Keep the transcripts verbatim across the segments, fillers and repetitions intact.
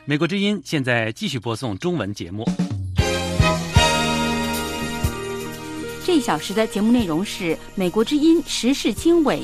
美国之音现在继续播送中文节目。 这一小时的节目内容是美国之音时事经纬。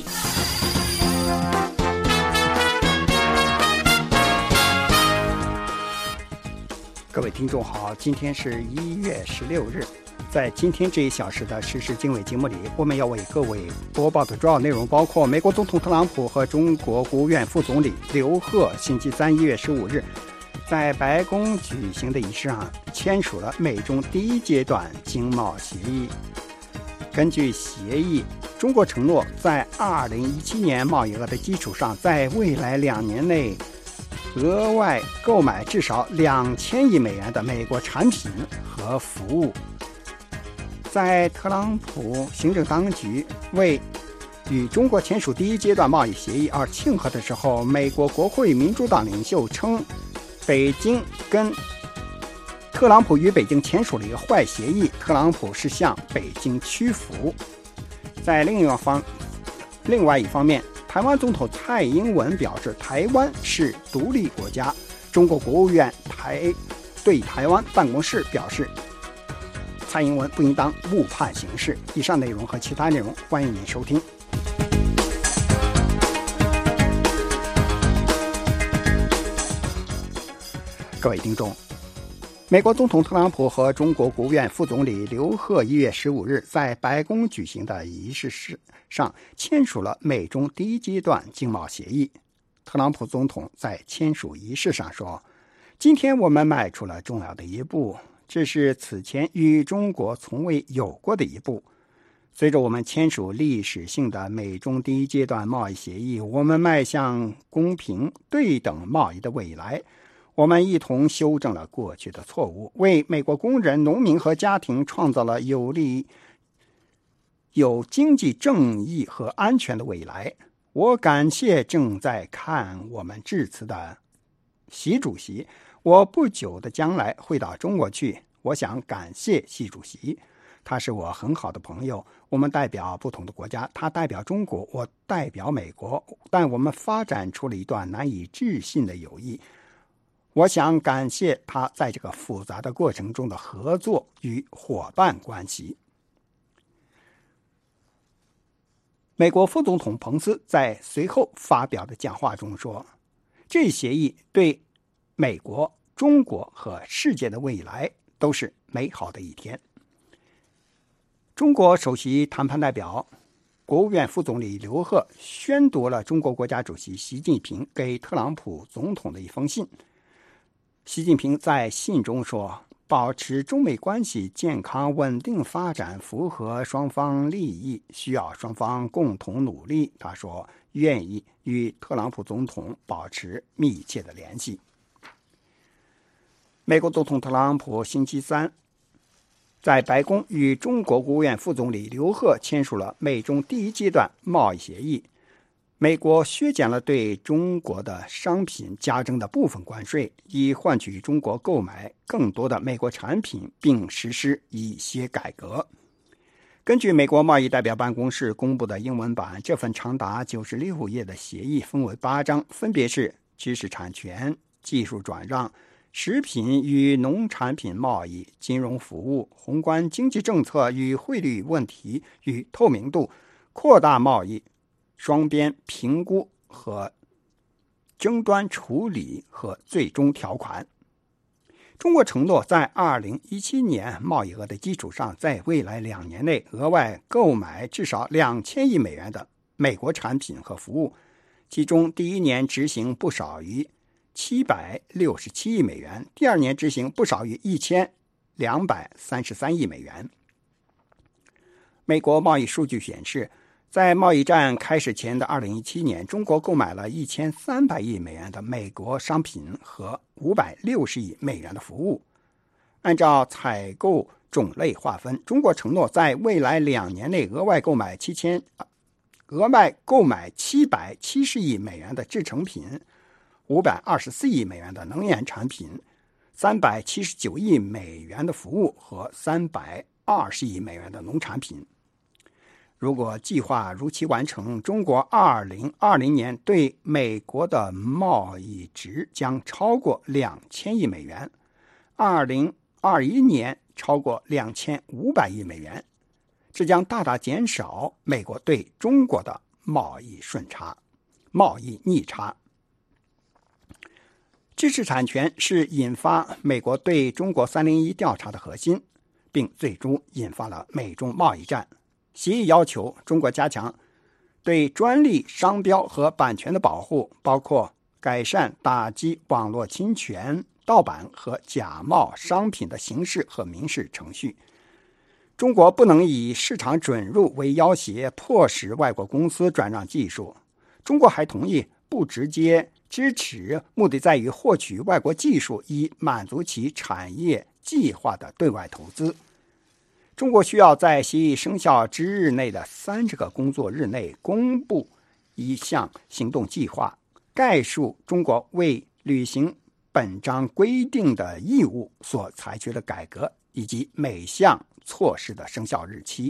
各位听众好，今天是一月十六日。在今天这一小时的时事经纬节目里，我们要为各位播报的主要内容包括：美国总统特朗普和中国国务院副总理刘鹤星期三一月十五日在白宫举行的仪式上签署了美中第一阶段经贸协议。根据协议，中国承诺在二零一七年贸易额的基础上，在未来两年内额外购买至少两千亿美元的美国产品和服务。在特朗普行政当局为与中国签署第一阶段贸易协议而庆贺的时候，美国国会民主党领袖称，北京跟特朗普与北京签署了一个坏协议，特朗普是向北京屈服。在另一方另外一方面，台湾总统蔡英文表示，台湾是独立国家。中国国务院台对台湾办公室表示，蔡英文不应当误判形势。以上内容和其他内容，欢迎您收听。各位听众，美国总统特朗普和中国国务院副总理刘鹤一月十五日在白宫举行的仪式上签署了美中第一阶段经贸协议。特朗普总统在签署仪式上说，今天我们迈出了重要的一步，这是此前与中国从未有过的一步。随着我们签署历史性的美中第一阶段贸易协议，我们迈向公平对等贸易的未来。我们一同修正了过去的错误，为美国工人、农民和家庭创造了有利、有经济正义和安全的未来。我感谢正在看我们致辞的习主席。我不久的将来会到中国去，我想感谢习主席，他是我很好的朋友。我们代表不同的国家，他代表中国，我代表美国，但我们发展出了一段难以置信的友谊。我想感谢他在这个复杂的过程中的合作与伙伴关系。美国副总统彭斯在随后发表的讲话中说，这协议对美国、中国和世界的未来都是美好的一天。中国首席谈判代表、国务院副总理刘鹤宣读了中国国家主席习近平给特朗普总统的一封信。习近平在信中说，保持中美关系健康稳定发展符合双方利益，需要双方共同努力。他说，愿意与特朗普总统保持密切的联系。美国总统特朗普星期三在白宫与中国国务院副总理刘鹤签署了美中第一阶段贸易协议。美国削减了对中国的商品加征的部分关税，以换取中国购买更多的美国产品，并实施一些改革。根据美国贸易代表办公室公布的英文版，这份长达九十六页的协议分为八章，分别是知识产权、技术转让、食品与农产品贸易、金融服务、宏观经济政策与汇率问题与透明度、扩大贸易、双边评估和争端处理和最终条款。中国承诺在二零一七年贸易额的基础上，在未来两年内额外购买至少两千亿美元的美国产品和服务，其中第一年执行不少于七百六十七亿美元，第二年执行不少于一千两百三十三亿美元。美国贸易数据显示，在贸易战开始前的二零一七年，中国购买了一千三百亿美元的美国商品和五百六十亿美元的服务。按照采购种类划分，中国承诺在未来两年内额外购买七千额外购买七百七十亿美元的制成品，五百二十四亿美元的能源产品，三百七十九亿美元的服务和三百二十亿美元的农产品。 如果计划如期完成，中国二零二零年对美国的贸易值将超过两千亿美元，二零二一年超过两千五百亿美元，这将大大减少美国对中国的贸易顺差、贸易逆差。知识产权是引发美国对中国三零一调查的核心，并最终引发了美中贸易战。协议要求中国加强对专利、商标和版权的保护，包括改善打击网络侵权、盗版和假冒商品的刑事和民事程序。中国不能以市场准入为要挟，迫使外国公司转让技术。中国还同意不直接支持，目的在于获取外国技术，以满足其产业计划的对外投资。中国需要在协议生效之日内的三十个工作日内公布一项行动计划，概述中国为履行本章规定的义务所采取的改革以及每项措施的生效日期。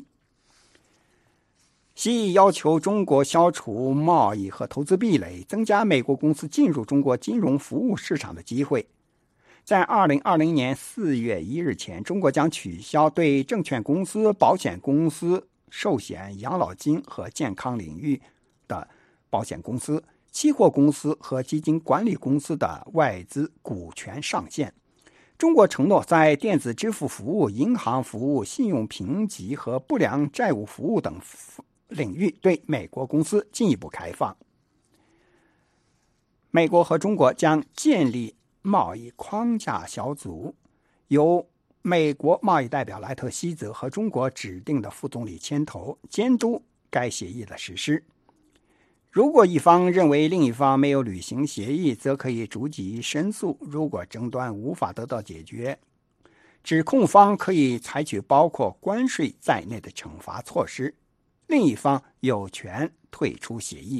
协议要求中国消除贸易和投资壁垒，增加美国公司进入中国金融服务市场的机会。在二零二零年四月一日前，中国将取消对证券公司、保险公司、寿险、养老金和健康领域的保险公司、期货公司和基金管理公司的外资股权上限。中国承诺在电子支付服务、银行服务、信用评级和不良债务服务等领域对美国公司进一步开放。美国和中国将建立贸易框架小组，由美国贸易代表莱特希泽和中国指定的副总理牵头，监督该协议的实施。如果一方认为另一方没有履行协议，则可以逐级申诉。如果争端无法得到解决，指控方可以采取包括关税在内的惩罚措施，另一方有权退出协议。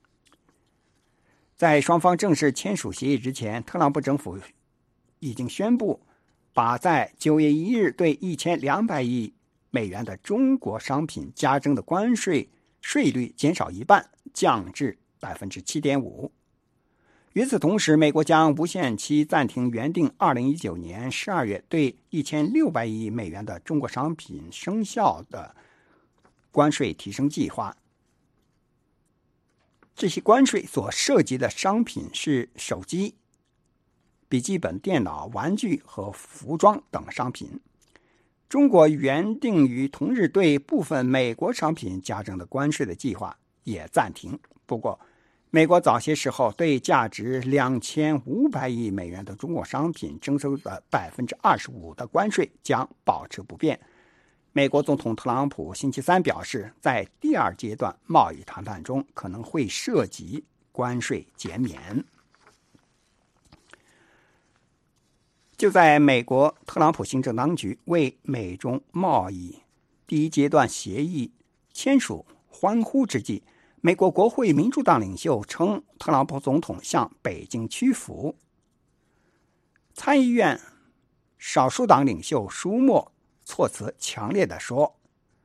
在双方正式签署协议之前，特朗普政府已经宣布把在九月一日对一千两百亿美元的中国商品加征的关税税率减少一半，降至 百分之七点五。 与此同时，美国将无限期暂停原定二零一九年十二月对一千六百亿美元的中国商品生效的关税提升计划。这些关税所涉及的商品是手机、笔记本电脑、玩具和服装等商品。中国原定于同日对部分美国商品加征的关税的计划也暂停。不过，美国早些时候对价值两千五百亿美元的中国商品征收的 百分之二十五 的关税将保持不变。美国总统特朗普星期三表示，在第二阶段贸易谈判中可能会涉及关税减免。就在美国特朗普行政当局为美中贸易第一阶段协议签署欢呼之际，美国国会民主党领袖称特朗普总统向北京屈服。参议院少数党领袖舒默措辞强烈地说，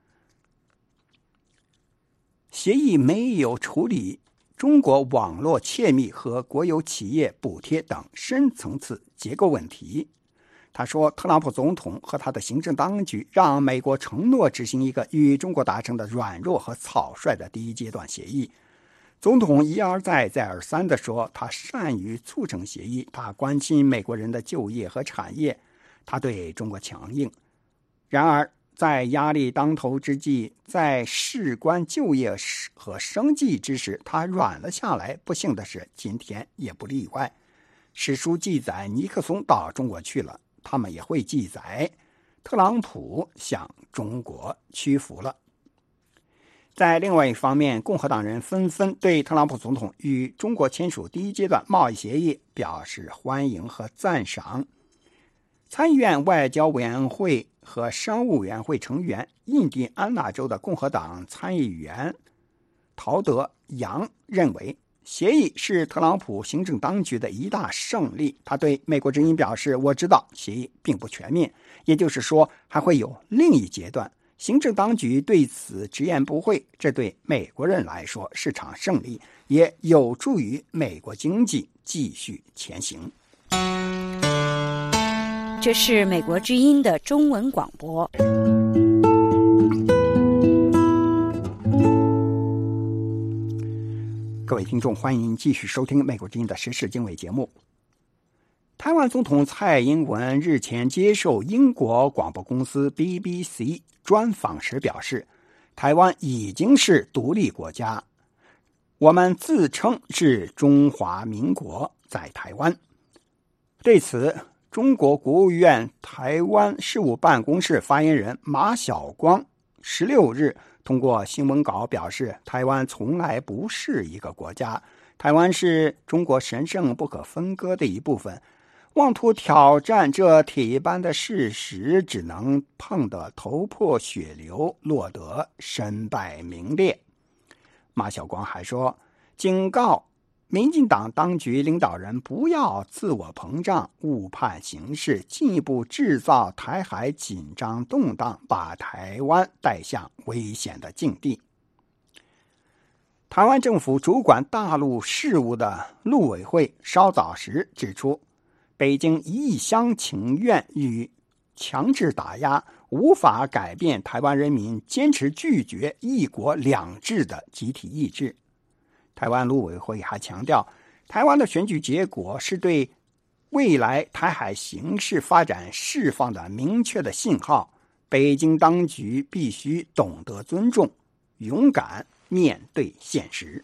协议没有处理中国网络窃密和国有企业补贴等深层次结构问题。他说，特朗普总统和他的行政当局让美国承诺执行一个与中国达成的软弱和草率的第一阶段协议。总统一而再再而三地说，他善于促成协议，他关心美国人的就业和产业，他对中国强硬。然而，在压力当头之际，在事关就业和生计之时，他软了下来。不幸的是，今天也不例外。史书记载尼克松到中国去了，他们也会记载特朗普向中国屈服了。在另外一方面，共和党人纷纷对特朗普总统与中国签署第一阶段贸易协议表示欢迎和赞赏。参议院外交委员会和商务委员会成员、印第安纳州的共和党参议员陶德·杨认为，协议是特朗普行政当局的一大胜利。他对美国之音表示，我知道协议并不全面，也就是说还会有另一阶段， 行政当局对此直言不讳，这对美国人来说是场胜利，也有助于美国经济继续前行。 这是美国之音的中文广播。 各位听众，欢迎继续收听美国之音的时事经纬节目。台湾总统蔡英文日前接受英国广播公司 B B C 专访时表示，台湾已经是独立国家，我们自称是中华民国在台湾。对此，中国国务院台湾事务办公室发言人马晓光十六日通过新闻稿表示，台湾从来不是一个国家，台湾是中国神圣不可分割的一部分，妄图挑战这铁一般的事实，只能碰得头破血流，落得身败名裂。马晓光还说，警告民进党当局领导人不要自我膨胀，误判形势，进一步制造台海紧张动荡，把台湾带向危险的境地。台湾政府主管大陆事务的陆委会稍早时指出，北京一厢情愿与强制打压无法改变台湾人民坚持拒绝一国两制的集体意志。台湾陆委会还强调，台湾的选举结果是对未来台海形势发展释放的明确的信号，北京当局必须懂得尊重，勇敢面对现实。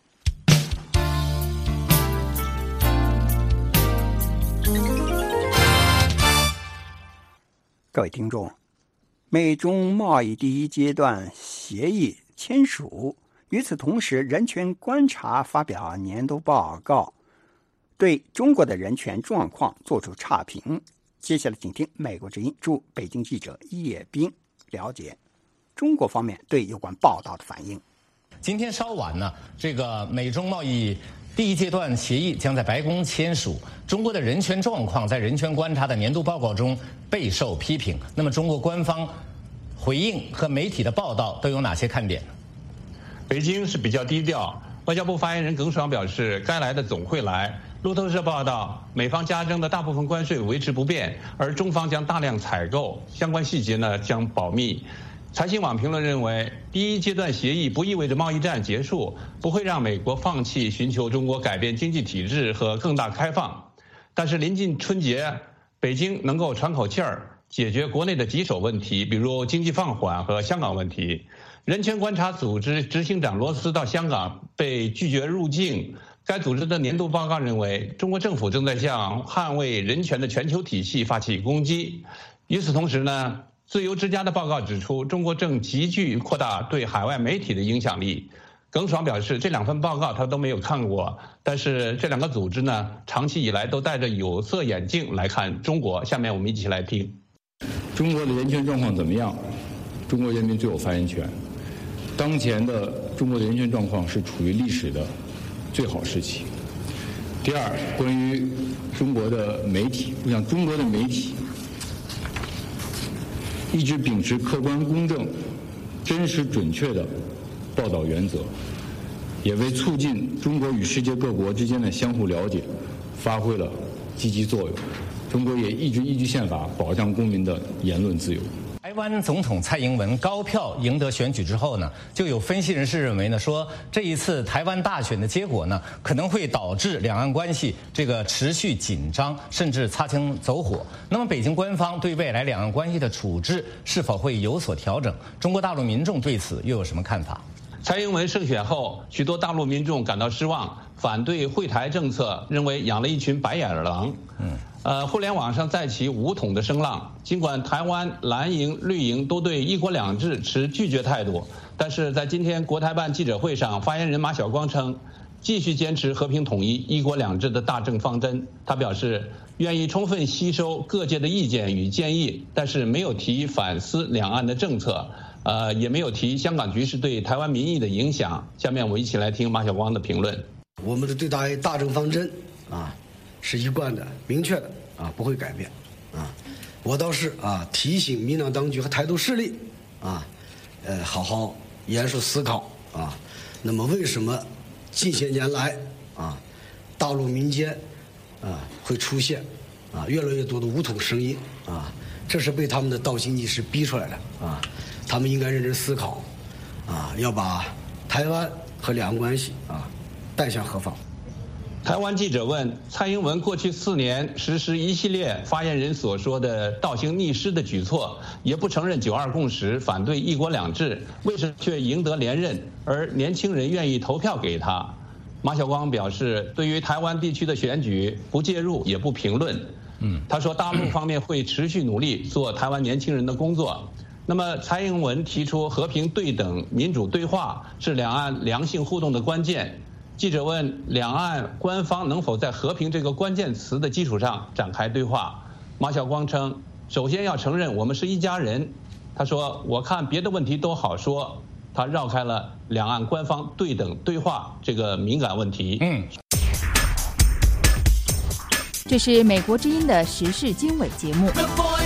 各位听众，美中贸易第一阶段协议签署，与此同时，人权观察发表年度报告，对中国的人权状况作出差评。接下来请听美国之音驻北京记者叶斌了解中国方面对有关报道的反应。 今天稍晚呢，这个美中贸易第一阶段协议将在白宫签署。中国的人权状况在人权观察的年度报告中备受批评。那么中国官方回应和媒体的报道都有哪些看点呢？ 北京是比较低调，外交部发言人耿爽表示，该来的总会来。路透社报道，美方加征的大部分关税维持不变，而中方将大量采购，相关细节呢将保密。财新网评论认为，第一阶段协议不意味着贸易战结束，不会让美国放弃寻求中国改变经济体制和更大开放。但是临近春节，北京能够喘口气儿，解决国内的棘手问题，比如经济放缓和香港问题。人权观察组织执行长罗斯到香港被拒绝入境。该组织的年度报告认为，中国政府正在向捍卫人权的全球体系发起攻击。与此同时呢，自由之家的报告指出，中国正急剧扩大对海外媒体的影响力。耿爽表示，这两份报告他都没有看过，但是这两个组织呢，长期以来都戴着有色眼镜来看中国。下面我们一起来听。 中国的人权状况怎么样？中国人民最有发言权。当前的中国的人权状况是处于历史的最好时期。第二，关于中国的媒体，我想中国的媒体一直秉持客观公正、真实准确的报道原则，也为促进中国与世界各国之间的相互了解发挥了积极作用。中国也一直依据宪法保障公民的言论自由。 台湾总统蔡英文高票赢得选举之后呢，就有分析人士认为呢，说这一次台湾大选的结果呢，可能会导致两岸关系这个持续紧张，甚至擦枪走火。那么北京官方对未来两岸关系的处置是否会有所调整？中国大陆民众对此又有什么看法？ 蔡英文胜选后，许多大陆民众感到失望，反对惠台政策，认为养了一群白眼狼。嗯。呃，互联网上再起武统的声浪。尽管台湾蓝营、绿营都对一国两制持拒绝态度，但是在今天国台办记者会上，发言人马晓光称，继续坚持和平统一、一国两制的大政方针。他表示，愿意充分吸收各界的意见与建议，但是没有提反思两岸的政策，呃，也没有提香港局势对台湾民意的影响。下面我们一起来听马晓光的评论。 我们的对大大政方针啊，是一贯的、明确的啊，不会改变啊。我倒是啊提醒民党当局和台独势力啊， 呃，好好严肃思考啊。那么，为什么近些年来啊，大陆民间啊会出现啊越来越多的武统声音啊？这是被他们的道经济是逼出来的啊。他们应该认真思考啊，要把台湾和两岸关系啊带向何方？ 台湾记者问蔡英文过去四年实施一系列发言人所说的倒行逆施的举措，也不承认九二共识，反对一国两制，为什么却赢得连任，而年轻人愿意投票给他？马晓光表示，对于台湾地区的选举不介入也不评论。嗯，他说大陆方面会持续努力做台湾年轻人的工作。那么蔡英文提出和平对等民主对话是两岸良性互动的关键。记者问两岸官方能否在和平这个关键词的基础上展开对话，马晓光称首先要承认我们是一家人。他说我看别的问题都好说，他绕开了两岸官方对等对话这个敏感问题。嗯， 这是美国之音的时事经纬节目。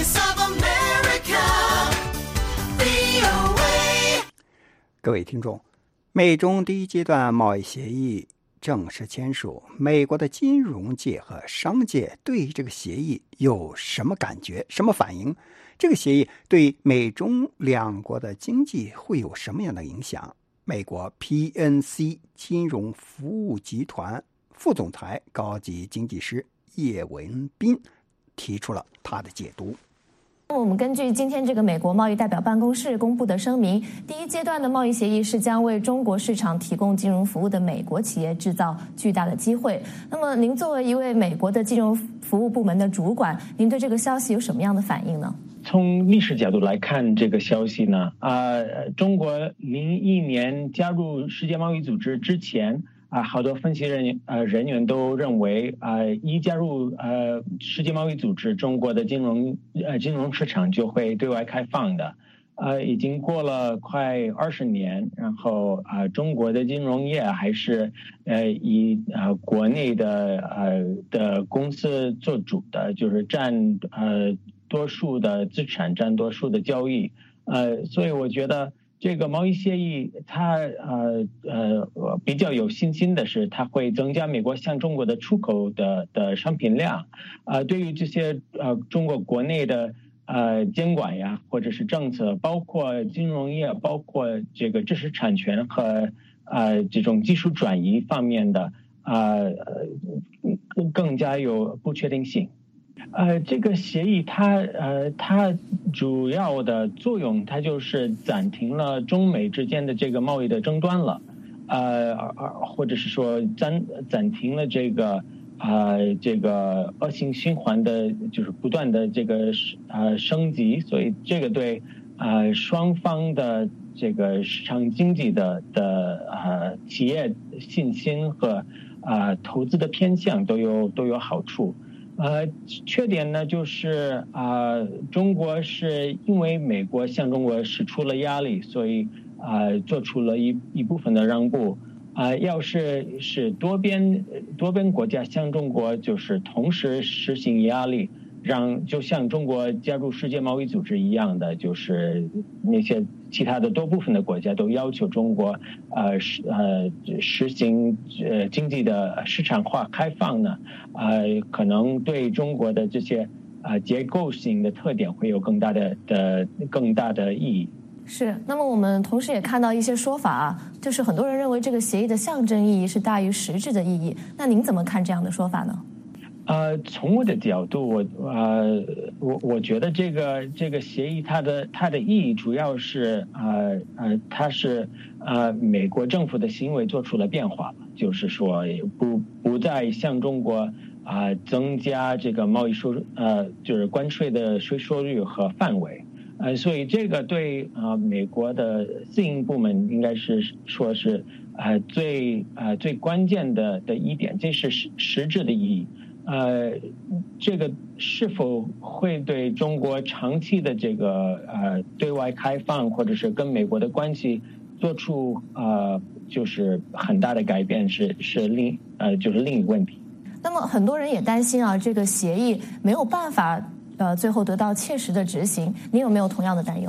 各位听众，美中第一阶段贸易协议正式签署，美国的金融界和商界对这个协议有什么感觉、什么反应？这个协议对美中两国的经济会有什么样的影响？美国 P N C 金融服务集团副总裁、高级经济师叶文斌提出了他的解读。 我们根据今天这个美国贸易代表办公室公布的声明，第一阶段的贸易协议是将为中国市场提供金融服务的美国企业制造巨大的机会。那么您作为一位美国的金融服务部门的主管，您对这个消息有什么样的反应呢？ 从历史角度来看，这个消息呢，呃，中国零一年加入世界贸易组织之前，啊，好多分析人呃人员都认为，啊、呃，一加入呃世界贸易组织，中国的金融呃金融市场就会对外开放的。呃，已经过了快二十年，然后啊、呃，中国的金融业还是呃以呃国内的呃的公司做主的，就是占呃多数的资产，占多数的交易。呃，所以我觉得。这个贸易协议，它呃呃比较有信心的是，它会增加美国向中国的出口的的商品量。啊、呃，对于这些呃中国国内的呃监管呀，或者是政策，包括金融业，包括这个知识产权和呃这种技术转移方面的啊呃更加有不确定性。呃，这个协议它呃它主要的作用，它就是暂停了中美之间的这个贸易的争端了，呃，或者是说暂暂停了这个啊、呃、这个恶性循环的，就是不断的这个呃升级，所以这个对啊、呃、双方的这个市场经济的的呃企业信心和啊、呃、投资的偏向都有都有好处。呃，缺点呢就是啊、呃，中国是因为美国向中国使出了压力，所以啊、呃、做出了一一部分的让步。啊、呃，要是是多边多边国家向中国就是同时实行压力，让就像中国加入世界贸易组织一样的，就是那些其他的多部分的国家都要求中国呃实呃实行呃经济的市场化开放呢，呃可能对中国的这些呃结构性的特点会有更大的的更大的意义。 是，那么我们同时也看到一些说法啊，就是很多人认为这个协议的象征意义是大于实质的意义，那您怎么看这样的说法呢？ 呃，从我的角度，我呃，我我觉得这个这个协议它的它的意义主要是呃呃，它是呃美国政府的行为做出了变化，就是说不不再向中国啊、呃、增加这个贸易收呃就是关税的税收率和范围。呃，所以这个对啊、呃、美国的私营部门应该是说是呃最呃最关键的的一点，这是实实质的意义。呃，这个是否会对中国长期的这个呃对外开放，或者是跟美国的关系做出呃就是很大的改变，是是另呃就是另一个问题。 那么很多人也担心啊，这个协议没有办法呃最后得到切实的执行，您有没有同样的担忧？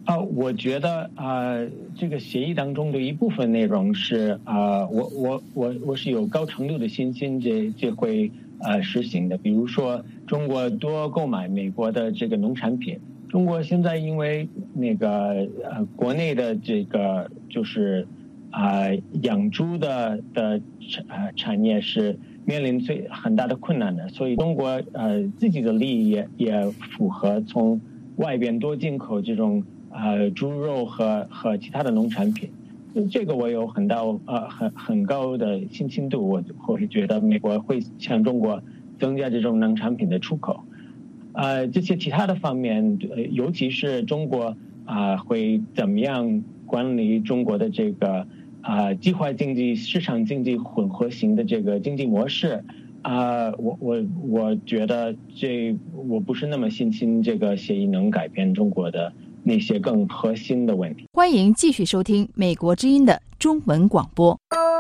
啊、呃，我觉得啊、呃，这个协议当中的一部分内容是啊、呃，我我我我是有高程度的信心这这会呃实行的。比如说，中国多购买美国的这个农产品。中国现在因为那个呃国内的这个就是啊、呃、养猪的的呃产业是面临最很大的困难的，所以中国呃自己的利益也也符合从外边多进口这种呃猪肉和和其他的农产品。这个我有很大呃很很高的信心度，我会觉得美国会向中国增加这种农产品的出口。呃，这些其他的方面，呃、尤其是中国啊、呃，会怎么样管理中国的这个啊、呃、计划经济、市场经济混合型的这个经济模式啊、呃，我我我觉得这我不是那么信心这个协议能改变中国的那些更核心的问题。 欢迎继续收听美国之音的中文广播。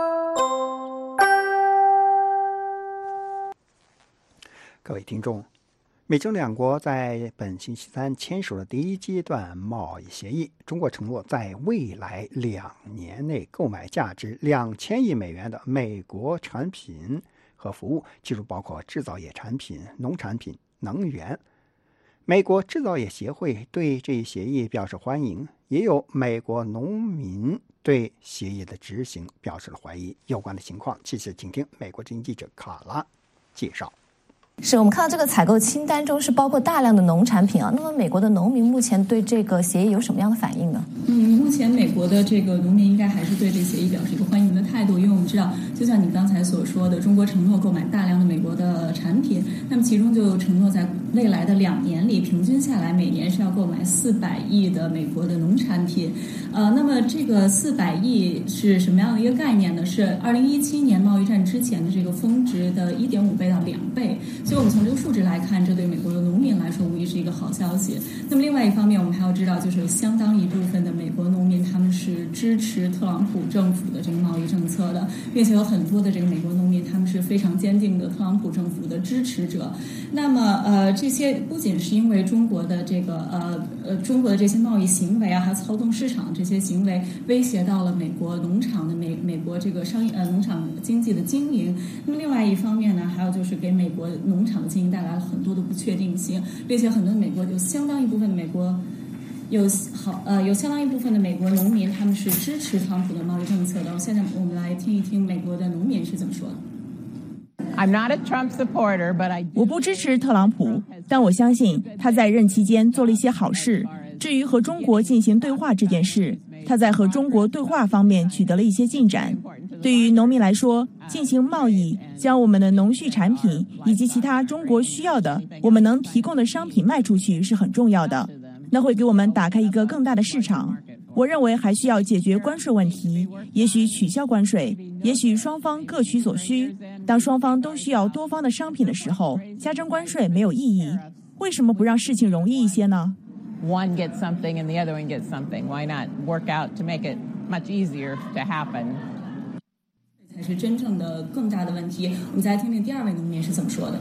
各位听众，美中两国在本星期三签署了第一阶段贸易协议，中国承诺在未来两年内购买价值两千亿美元的美国产品和服务，其中包括制造业产品、农产品、能源。美国制造业协会对这一协议表示欢迎，也有美国农民对协议的执行表示了怀疑。有关的情况，其实请听美国之音记者卡拉介绍。 是我们看到这个采购清单中是包括大量的农产品啊，那么美国的农民目前对这个协议有什么样的反应呢？ 嗯，目前美国的这个农民应该还是对这个协议表示一个欢迎的态度，因为我们知道，就像你刚才所说的，中国承诺购买大量的美国的产品，那么其中就承诺在未来的两年里，平均下来每年是要购买四百亿的美国的农产品。呃，那么这个四百亿是什么样的一个概念呢？是二零一七年贸易战之前的这个峰值的一点五倍到两倍。所以我们从这个数值来看，这对美国的农民来说无疑是一个好消息。那么另外一方面，我们还要知道，就是有相当一部分的美国农民他们是支持特朗普政府的这个贸易政策的，并且有很多的这个美国农民他们是非常坚定的特朗普政府的支持者。那么呃，这些不仅是因为中国的这个呃呃中国的这些贸易行为啊，还有操纵市场这些行为威胁到了美国农场的美美国这个商业呃农场经济的经营。那么另外一方面呢，还有就是给美国农场的经营带来了很多的不确定性，并且很多美国有相当一部分的美国有好呃有相当一部分的美国农民他们是支持特朗普的贸易政策的。现在我们来听一听美国的农民是怎么说的。 I'm not a Trump supporter, but I 我不支持特朗普，但我相信他在任期间做了一些好事。至于和中国进行对话这件事，他在和中国对话方面取得了一些进展。对于农民来说，进行贸易，将我们的农畜产品以及其他中国需要的我们能提供的商品卖出去是很重要的，那会给我们打开一个更大的市场。我认为还需要解决关税问题，也许取消关税，也许双方各取所需。当双方都需要多方的商品的时候，加征关税没有意义。为什么不让事情容易一些呢？ One gets something and the other one gets something. Why not work out to make it much easier to happen? 才是真正的更大的问题。我们再来听听第二位农民是怎么说的。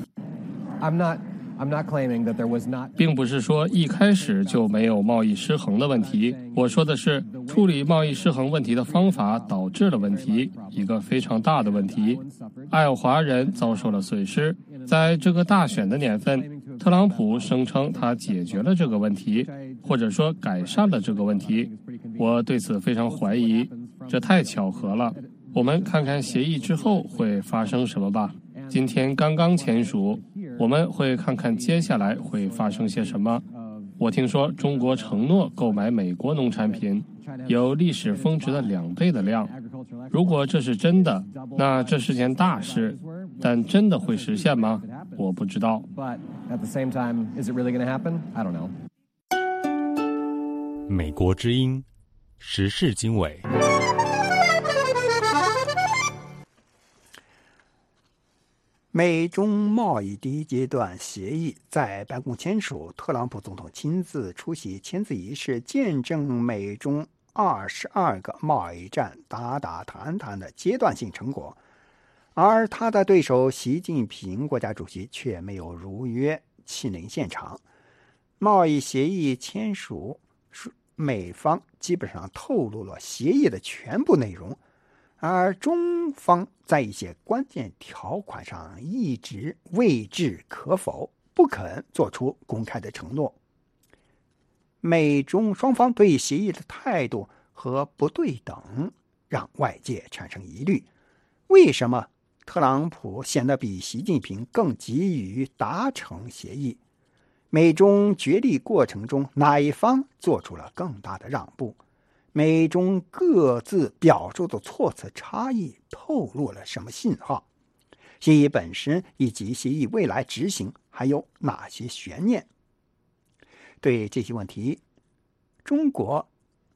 I'm not I'm not claiming that there was not 并不是说一开始就没有贸易失衡的问题，我说的是处理贸易失衡问题的方法导致了问题，一个非常大的问题。爱奥华人遭受了损失。在这个大选的年份，特朗普声称他解决了这个问题，或者说改善了这个问题。我对此非常怀疑，这太巧合了。我们看看协议之后会发生什么吧。今天刚刚签署，我们会看看接下来会发生些什么。我听说中国承诺购买美国农产品，有历史峰值的两倍的量。如果这是真的，那这是件大事，但真的会实现吗？我不知道。 美国之音时事经纬。 美中贸易第一阶段协议在白宫签署，特朗普总统亲自出席签字仪式，见证美中二十二个贸易战打打谈谈的阶段性成果。而他的对手习近平国家主席却没有如约亲临现场。贸易协议签署美方基本上透露了协议的全部内容，而中方在一些关键条款上一直未置可否，不肯做出公开的承诺。美中双方对协议的态度和不对等让外界产生疑虑，为什么特朗普显得比习近平更急于达成协议？美中角力过程中，哪一方做出了更大的让步？美中各自表述的措辞差异透露了什么信号？协议本身以及协议未来执行还有哪些悬念？对这些问题，中国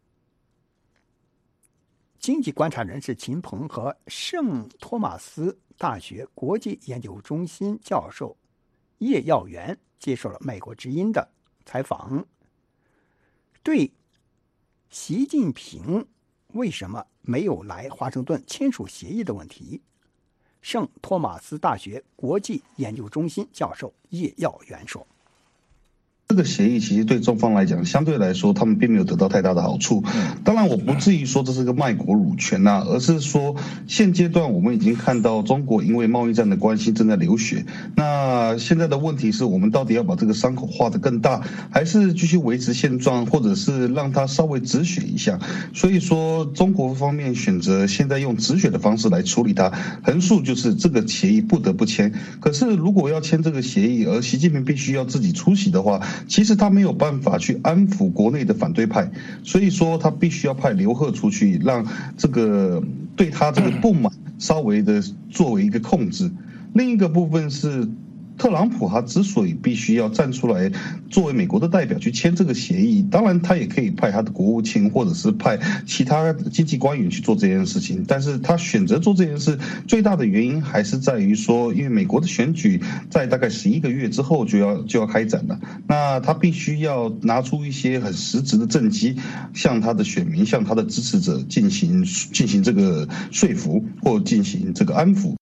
经济观察人士秦鹏和圣托马斯大学国际研究中心教授叶耀元接受了美国之音的采访，对习近平为什么没有来华盛顿签署协议的问题，圣托马斯大学国际研究中心教授叶耀元说， 这个协议其实对中方来讲，相对来说他们并没有得到太大的好处。当然我不至于说这是个卖国辱权啊，而是说现阶段我们已经看到中国因为贸易战的关系正在流血。那现在的问题是我们到底要把这个伤口画得更大，还是继续维持现状，或者是让它稍微止血一下。所以说中国方面选择现在用止血的方式来处理它，横竖就是这个协议不得不签。可是如果要签这个协议，而习近平必须要自己出席的话，其实他没有办法去安抚国内的反对派，所以说他必须要派刘鹤出去，让这个对他这个不满稍微的作为一个控制。另一个部分是特朗普他之所以必须要站出来作为美国的代表去签这个协议，当然他也可以派他的国务卿或者是派其他经济官员去做这件事情，但是他选择做这件事最大的原因还是在于说，因为美国的选举在大概十一个月之后就要就要开展了，那他必须要拿出一些很实质的政绩，向他的选民向他的支持者进行进行这个说服或进行这个安抚。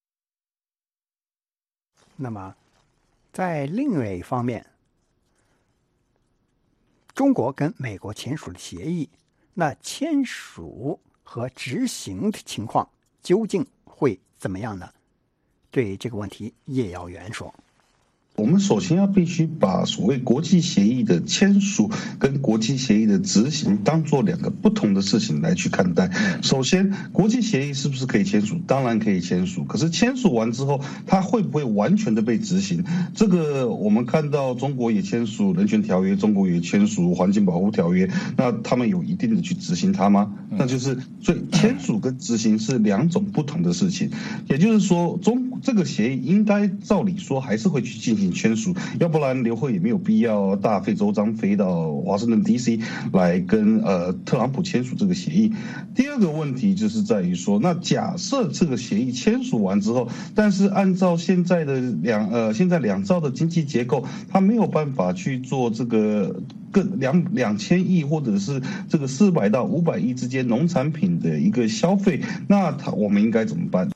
那么在另外一方面，中国跟美国签署了协议，那签署和执行的情况究竟会怎么样呢？对这个问题，叶耀元说， 我们首先要必须把所谓国际协议的签署跟国际协议的执行当作两个不同的事情来去看待。首先，国际协议是不是可以签署？当然可以签署，可是签署完之后，它会不会完全的被执行？这个我们看到中国也签署人权条约，中国也签署环境保护条约，那他们有一定的去执行它吗？那就是所以签署跟执行是两种不同的事情。也就是说，中这个协议应该照理说还是会去进行签署，要不然刘鹤也没有必要大费周章飞到华盛顿 D C 来跟呃特朗普签署这个协议。第二个问题就是在于说，那假设这个协议签署完之后，但是按照现在的两呃现在两兆的经济结构，它没有办法去做这个更两两千亿或者是这个四百到五百亿之间农产品的一个消费，那它我们应该怎么办？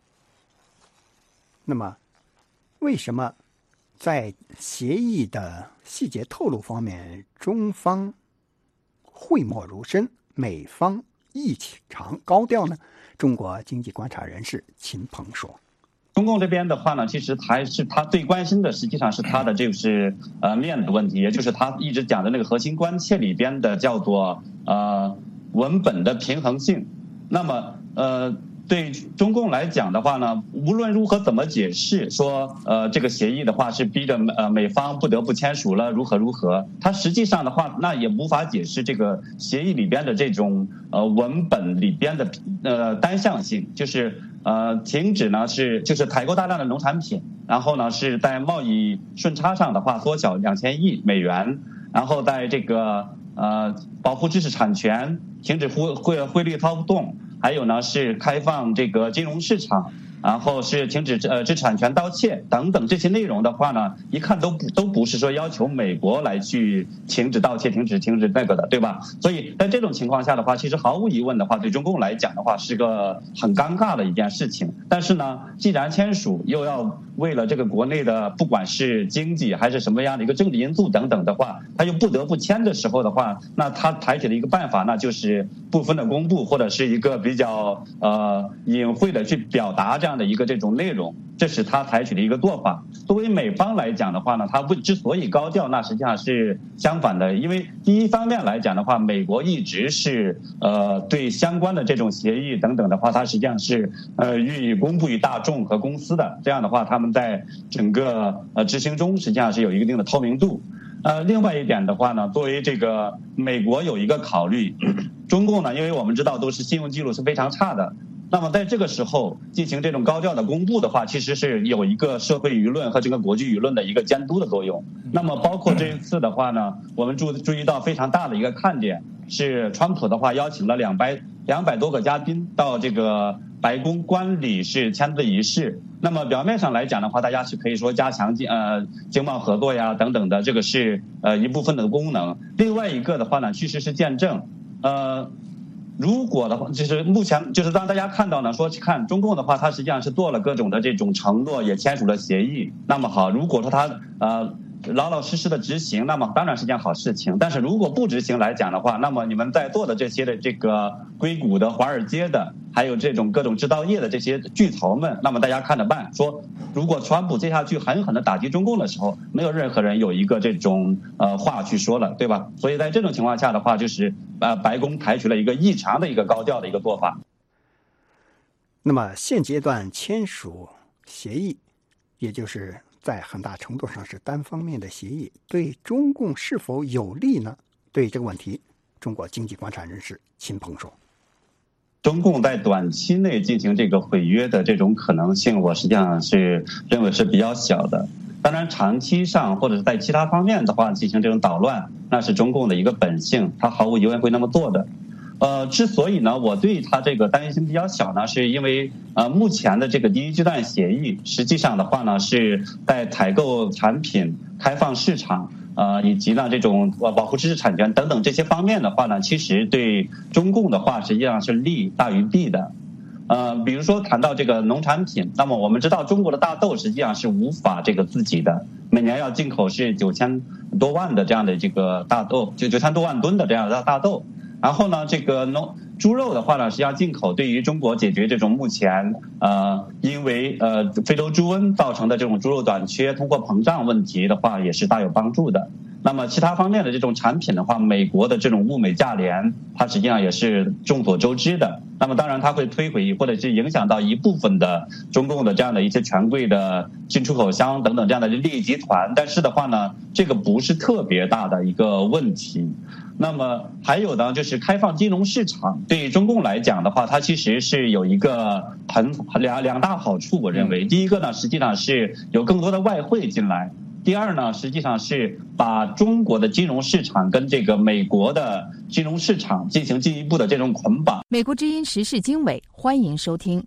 那么为什么在协议的细节透露方面，中方讳莫如深，美方异常高调呢？中国经济观察人士秦鹏说， 中共这边的话呢，其实还是他最关心的，实际上是他的就是呃面子问题，也就是他一直讲的那个核心关切里边的叫做呃文本的平衡性。那么呃。对中共来讲的话呢，无论如何怎么解释说，呃，这个协议的话是逼着呃美方不得不签署了，如何如何，它实际上的话，那也无法解释这个协议里边的这种呃文本里边的呃单向性，就是呃停止呢是就是采购大量的农产品，然后呢是在贸易顺差上的话缩小两千亿美元，然后在这个呃保护知识产权，停止汇汇汇率操纵。还有呢是开放这个金融市场， 然后是停止呃知识产权盗窃等等这些内容的话呢，一看都不都不是说要求美国来去停止盗窃、停止停止那个的，对吧？所以在这种情况下的话，其实毫无疑问的话，对中共来讲的话是个很尴尬的一件事情。但是呢，既然签署，又要为了这个国内的不管是经济还是什么样的一个政治因素等等的话，他又不得不签的时候的话，那他采取的一个办法，那就是部分的公布或者是一个比较呃隐晦的去表达这样的一个这种内容，这是他采取的一个做法。作为美方来讲的话呢，他不之所以高调，那实际上是相反的，因为第一方面来讲的话，美国一直是呃对相关的这种协议等等的话，它实际上是呃予以公布于大众和公司的，这样的话他们在整个呃执行中实际上是有一定的透明度。呃，另外一点的话呢，作为这个美国有一个考虑，中共呢，因为我们知道都是信用记录是非常差的，那么在这个时候进行这种高调的公布的话，其实是有一个社会舆论和这个国际舆论的一个监督的作用。那么包括这一次的话呢，我们注注意到非常大的一个看点是，川普的话邀请了两百两百多个嘉宾到这个白宫观礼是签字仪式。那么表面上来讲的话，大家是可以说加强呃经贸合作呀等等的，这个是呃一部分的功能。另外一个的话呢，其实是见证，呃，如果的话，就是目前就是让大家看到呢，说看中共的话，它实际上是做了各种的这种承诺，也签署了协议。那么好，如果说它呃老老实实的执行，那么当然是件好事情。但是如果不执行来讲的话，那么你们在做的这些的这个硅谷的、华尔街的，还有这种各种制造业的这些巨头们，那么大家看着办。说如果川普接下去狠狠的打击中共的时候，没有任何人有一个这种呃话去说了，对吧？所以在这种情况下的话，就是呃白宫采取了一个异常的一个高调的一个做法。 那么现阶段签署协议，也就是在很大程度上是单方面的协议，对中共是否有利呢？对这个问题，中国经济观察人士秦鹏说， 中共在短期内进行这个毁约的这种可能性，我实际上是认为是比较小的。当然长期上或者是在其他方面的话进行这种捣乱，那是中共的一个本性，他毫无疑问会那么做的。呃，之所以呢，我对他这个担心比较小呢，是因为呃，目前的这个第一阶段协议，实际上的话呢，是在采购产品、开放市场，呃，以及呢这种呃保护知识产权等等这些方面的话呢，其实对中共的话实际上是利大于弊的。呃，比如说谈到这个农产品，那么我们知道中国的大豆实际上是无法这个自己的，每年要进口是九千多万的这样的这个大豆，就九千多万吨的这样的大豆。然后呢，这个农猪肉的话呢，实际上进口对于中国解决这种目前呃因为呃非洲猪瘟造成的这种猪肉短缺、通货膨胀问题的话，也是大有帮助的。那么其他方面的这种产品的话，美国的这种物美价廉，它实际上也是众所周知的。那么当然它会推回或者是影响到一部分的中共的这样的一些权贵的进出口商等等这样的利益集团，但是的话呢，这个不是特别大的一个问题。那么还有呢，就是开放金融市场，对于中共来讲的话，它其实是有一个很两两大好处。我认为，第一个呢，实际上是有更多的外汇进来；第二呢，实际上是把中国的金融市场跟这个美国的金融市场进行进一步的这种捆绑。 美国之音时事经纬，欢迎收听。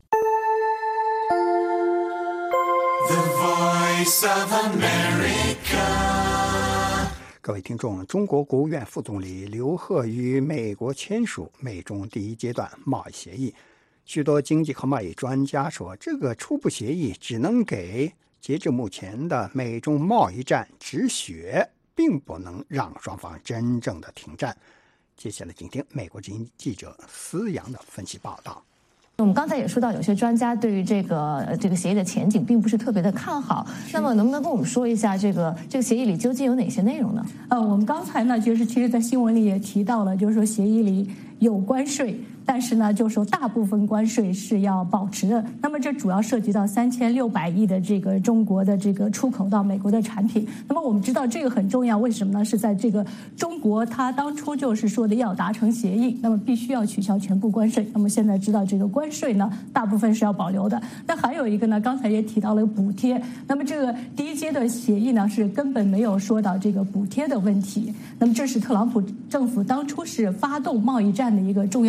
The Voice of America。 各位听众，中国国务院副总理刘鹤与美国签署美中第一阶段贸易协议。许多经济和贸易专家说，这个初步协议只能给截至目前的美中贸易战止血，并不能让双方真正的停战。接下来请听美国之音记者思阳的分析报道。 我们刚才也说到，有些专家对于这个这个协议的前景并不是特别的看好。那么，能不能跟我们说一下这个这个协议里究竟有哪些内容呢？ 呃，我们刚才呢，就是其实，在新闻里也提到了，就是说协议里有关税，但是呢，就是说大部分关税是要保持的。那么这主要涉及到三千六百亿的这个中国的这个出口到美国的产品。那么我们知道这个很重要，为什么呢？是在这个中国，它当初就是说的要达成协议，那么必须要取消全部关税。那么现在知道这个关税呢，大部分是要保留的。那还有一个呢，刚才也提到了补贴。那么这个第一阶段协议呢，是根本没有说到这个补贴的问题。那么这是特朗普政府当初是发动贸易战的一个重要的原因。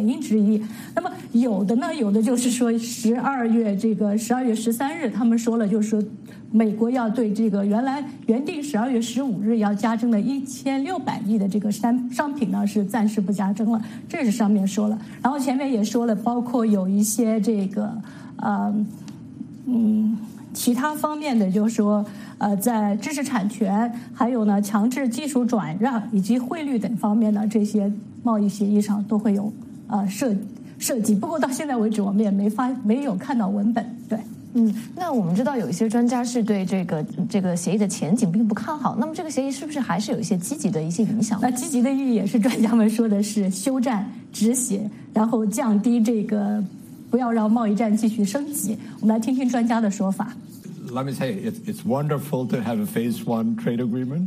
因之一。那么有的呢，有的就是说十二月这个十二月十三日，他们说了，就是说美国要对这个原来原定十二月十五日要加征的一千六百亿的这个商商品呢，是暂时不加征了，这是上面说了。然后前面也说了，包括有一些这个呃嗯其他方面的，就是说呃在知识产权，还有呢强制技术转让以及汇率等方面的这些贸易协议上都会有呃涉涉及。不过到现在为止，我们也没发没有看到文本。对。 嗯，那我们知道有一些专家是对这个这个协议的前景并不看好，那么这个协议是不是还是有一一些积极的一些影响？ 那积极的意义也是专家们说的是休战止血，然后降低这个，不要让贸易战继续升级。我们来听听专家的说法。 Let me say, it's it's wonderful to have a phase one trade agreement.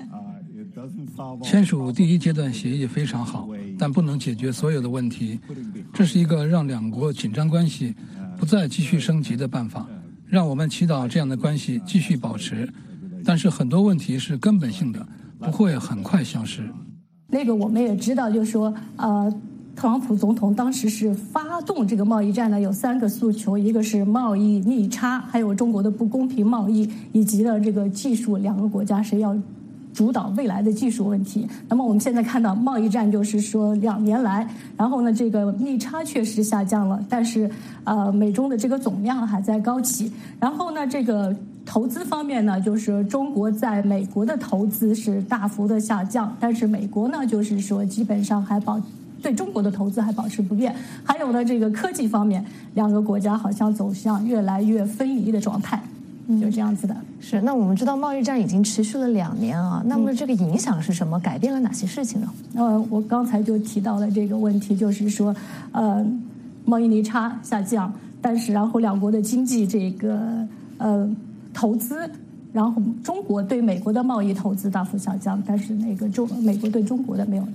签署第一阶段协议非常好，但不能解决所有的问题。这是一个让两国紧张关系不再继续升级的办法，让我们祈祷这样的关系继续保持。但是很多问题是根本性的，不会很快消失。 那个我们也知道，就是说，呃，特朗普总统当时是发动这个贸易战呢，有三个诉求，一个是贸易逆差，还有中国的不公平贸易，以及呢这个技术，两个国家是要主导未来的技术问题。那么我们现在看到贸易战就是说两年来，然后呢这个逆差确实下降了，但是呃美中的这个总量还在高企。然后呢这个投资方面呢，就是中国在美国的投资是大幅的下降，但是美国呢就是说基本上还保对中国的投资还保持不变。还有呢这个科技方面，两个国家好像走向越来越分离的状态。就这样子的。 是，那我们知道贸易战已经持续了两年啊，那么这个影响是什么？改变了哪些事情呢？ 呃，我刚才就提到了这个问题，就是说，呃，贸易逆差下降，但是然后两国的经济这个呃投资，然后中国对美国的贸易投资大幅下降，但是那个中美国对中国的没有。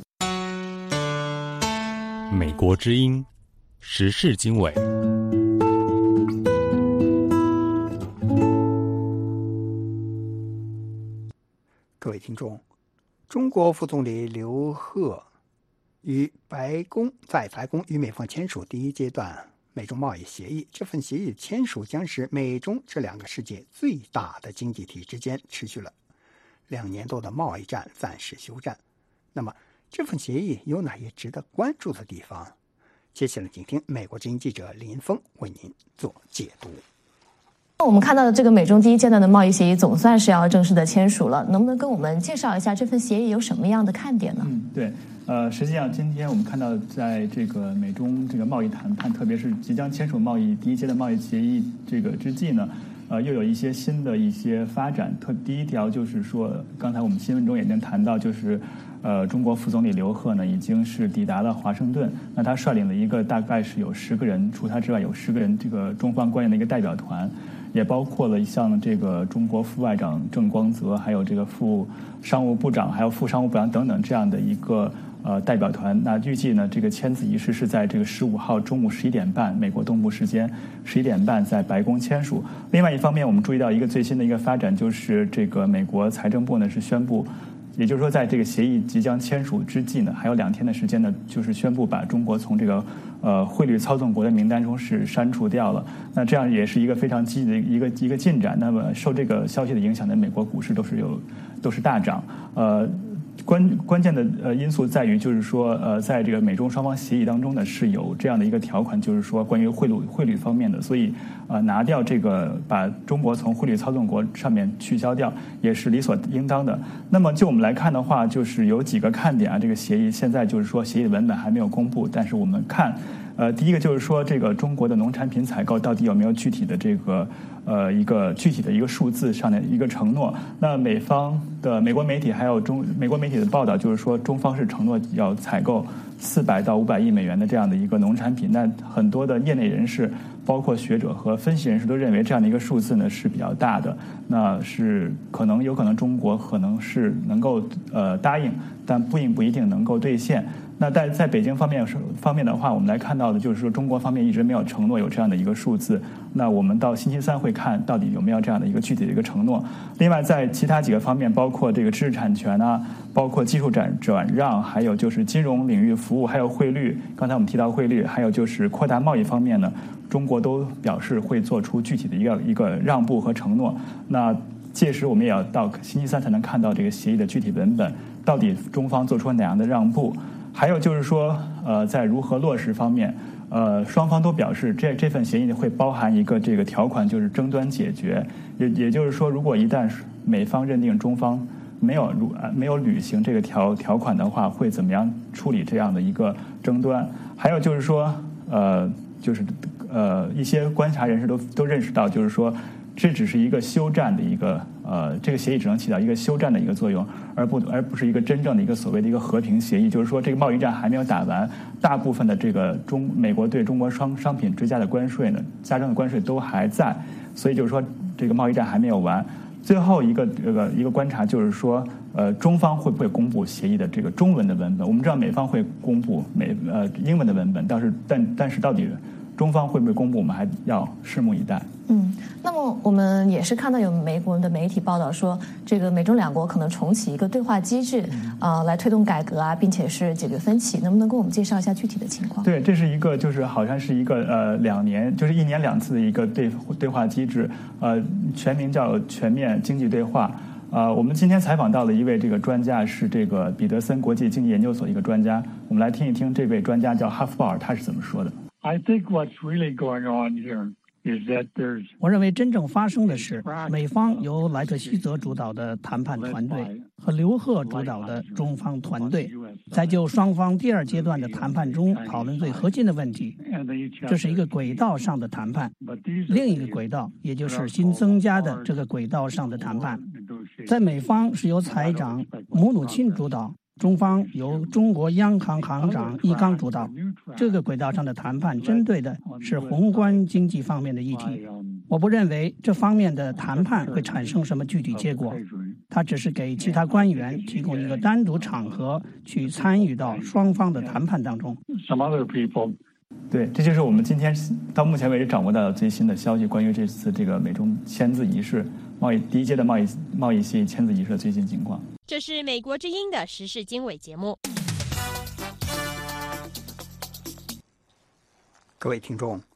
美国之音时事经纬。 各位听众，中国副总理刘鹤与白宫在白宫与美方签署第一阶段美中贸易协议。这份协议签署将使美中这两个世界最大的经济体之间持续了两年多的贸易战暂时休战。那么，这份协议有哪些值得关注的地方？接下来，请听美国之音记者林峰为您做解读。 我们看到的这个美中第一阶段的贸易协议总算是要正式的签署了，能不能跟我们介绍一下这份协议有什么样的看点呢？ 嗯，对，呃，实际上今天我们看到，在这个美中这个贸易谈判，特别是即将签署贸易第一阶段贸易协议这个之际呢，呃，又有一些新的一些发展。特第一条就是说，刚才我们新闻中也能谈到，就是呃，中国副总理刘鹤呢已经是抵达了华盛顿，那他率领了一个大概是有十个人，除他之外有十个人这个中方官员的一个代表团。也包括了像这个中国副外长郑光泽，还有这个副商务部长，还有副商务部长等等这样的一个呃代表团。那预计呢，这个签字仪式是在这个十五号中午十一点半，美国东部时间十一点半在白宫签署。另外一方面，我们注意到一个最新的一个发展，就是这个美国财政部呢是宣布。也就是说，在这个协议即将签署之际呢，还有两天的时间呢，就是宣布把中国从这个呃汇率操纵国的名单中是删除掉了。那这样也是一个非常积极的一个一个进展。那么受这个消息的影响呢，美国股市都是有都是大涨。呃，关关键的呃因素在于，就是说呃，在这个美中双方协议当中呢，是有这样的一个条款，就是说关于汇率汇率方面的，所以呃拿掉这个把中国从汇率操纵国上面取消掉，也是理所应当的。那么就我们来看的话，就是有几个看点啊，这个协议现在就是说协议的文本还没有公布，但是我们看。呃，第一个就是说，这个中国的农产品采购到底有没有具体的这个呃一个具体的一个数字上的一个承诺？那美方的美国媒体还有中美国媒体的报道，就是说中方是承诺要采购四百到五百亿美元的这样的一个农产品。那很多的业内人士，包括学者和分析人士都认为这样的一个数字呢是比较大的，那是可能有可能中国可能是能够呃答应，但不一不一定能够兑现。 那在在北京方面方面的话，我们来看到的就是说，中国方面一直没有承诺有这样的一个数字。那我们到星期三会看到底有没有这样的一个具体的一个承诺。另外，在其他几个方面，包括这个知识产权啊，包括技术转转让，还有就是金融领域服务，还有汇率。刚才我们提到汇率，还有就是扩大贸易方面呢，中国都表示会做出具体的一个一个让步和承诺。那届时我们也要到星期三才能看到这个协议的具体文本，到底中方做出哪样的让步。还有就是说，呃，在如何落实方面，呃，双方都表示这这份协议会包含一个这个条款，就是争端解决。也也就是说，如果一旦美方认定中方没有如没有履行这个条条款的话，会怎么样处理这样的一个争端？还有就是说，呃，就是呃，一些观察人士都都认识到，就是说，这只是一个休战的一个呃，这个协议只能起到一个休战的一个作用，而不而不是一个真正的一个所谓的一个和平协议。就是说，这个贸易战还没有打完，大部分的这个中美国对中国商商品追加的关税呢，加征的关税都还在，所以就是说，这个贸易战还没有完。最后一个这个一个观察就是说，呃，中方会不会公布协议的这个中文的文本？我们知道美方会公布美呃英文的文本，但是但但是到底中方会不会公布，我们还要拭目以待。 嗯，那么我们也是看到有美国的媒体报道说，这个美中两国可能重启一个对话机制，啊、呃，来推动改革啊，并且是解决分歧。能不能给我们介绍一下具体的情况？ 对，这是一个就是好像是一个呃两年，就是一年两次的一个对对话机制，呃，全名叫全面经济对话。呃，我们今天采访到了一位这个专家，是这个彼得森国际经济研究所一个专家，我们来听一听这位专家叫哈夫鲍尔，他是怎么说的。 I think what's really going on here is that there's 我认为真正发生的是，美方由莱特希泽主导的谈判团队和刘鹤主导的中方团队，在就双方第二阶段的谈判中讨论最核心的问题。这是一个轨道上的谈判，另一个轨道，也就是新增加的这个轨道上的谈判，在美方是由财长姆努钦主导，中方由中国央行行长易纲主导。这个轨道上的谈判针对的是宏观经济方面的议题。我不认为这方面的谈判会产生什么具体结果，它只是给其他官员提供一个单独场合去参与到双方的谈判当中。 some other people。 对，这就是我们今天到目前为止掌握到的最新的消息，关于这次这个美中签字仪式贸易第一阶的贸易贸易协议签字仪式的最新情况。 这是美国之音的时事经纬节目。 各位听众，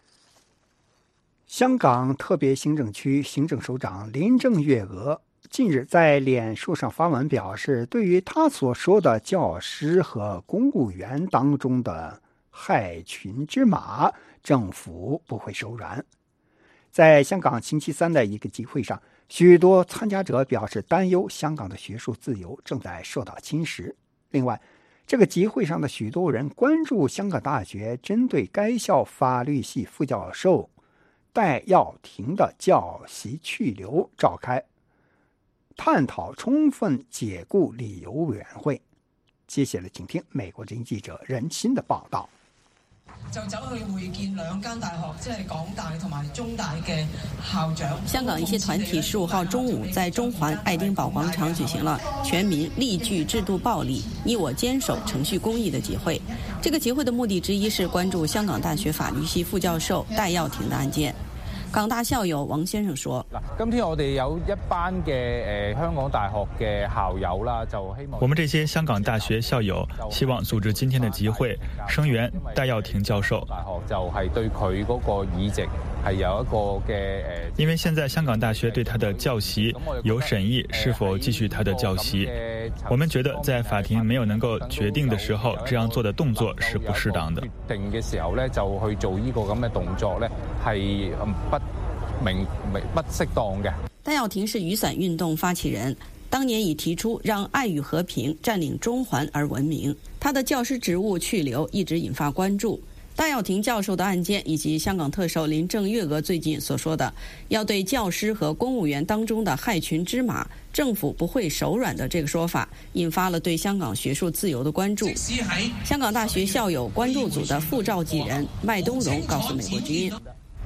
香港特别行政区行政首长林郑月娥近日在脸书上发文表示，对于他所说的教师和公务员当中的害群之马，政府不会手软。在香港星期三的一个集会上，许多参加者表示担忧香港的学术自由正在受到侵蚀。另外，这个集会上的许多人关注香港大学针对该校法律系副教授戴耀廷的教席去留召开探讨充分解雇理由委员会。接下来请听美国之音记者任鑫的報道。 就走去會見兩間大學，即係港大同埋中大嘅校長。 香港一些團體十五號中午在中環愛丁堡廣場舉行了全民力拒制度暴力，你我堅守程序公義的集會。這個集會的目的之一是關注香港大學法律系副教授戴耀廷的案件。港大校友王先生說： 今天我哋有一班嘅誒香港大學嘅校友啦，就希望我們這些香港大學校友希望組織今天的集會，聲援戴耀廷教授。 大學就係對佢嗰個議席係有一個嘅誒， 因為現在香港大學對他的教席有審議是否繼續他的教席，我們覺得在法庭沒有能夠決定的時候，這樣做的動作是不適當的。 決定嘅時候咧，就去做呢個咁嘅動作咧，係不明不適當嘅。 戴耀廷是雨傘運動發起人，當年已提出讓愛與和平佔領中環而聞名。他的教師職務去留一直引發關注。戴耀廷教授的案件以及香港特首林鄭月娥最近所說的要對教師和公務員當中的害群之馬，政府不會手軟的這個說法，引發了對香港學術自由的關注。香港大學校友關注組的副召集人麥東榮告訴美國之音。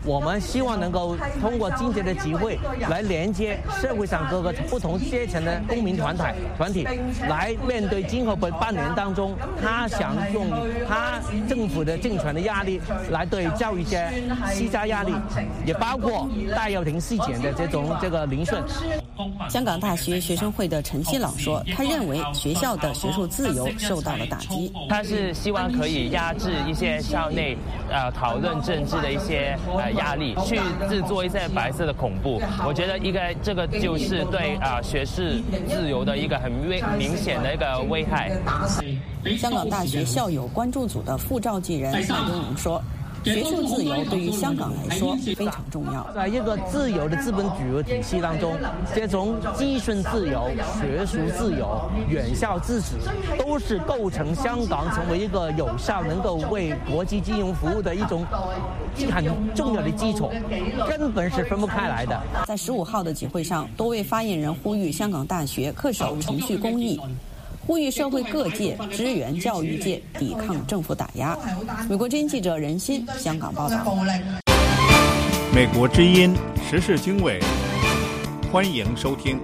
我们希望能够通过今天的集会来连接社会上各个不同阶层的公民团体团体，来面对今后半年当中，他想用他政府的政权的压力来对教育界施加压力，也包括戴耀廷事件的这种这个聆讯。 香港大学学生会的陈希朗说，他认为学校的学术自由受到了打击。 他是希望可以压制一些校内呃讨论政治的一些呃压力，去制作一些白色的恐怖。我觉得一个这个就是对啊、呃、学术自由的一个很明显的一个危害。 香港大学校友关注组的副召集人麦东荣说，学术自由对于香港来说非常重要。 在一个自由的资本主义体系当中，这种资讯自由、学术自由、院校自治，都是构成香港成为一个有效能够为国际金融服务的一种很重要的基础，根本是分不开来的。 在十五号的集会上，多位发言人呼吁香港大学恪守程序公义，呼吁社会各界支援教育界抵抗政府打压。美国之音记者任鑫香港报道。 美国之音时事经纬，欢迎收听。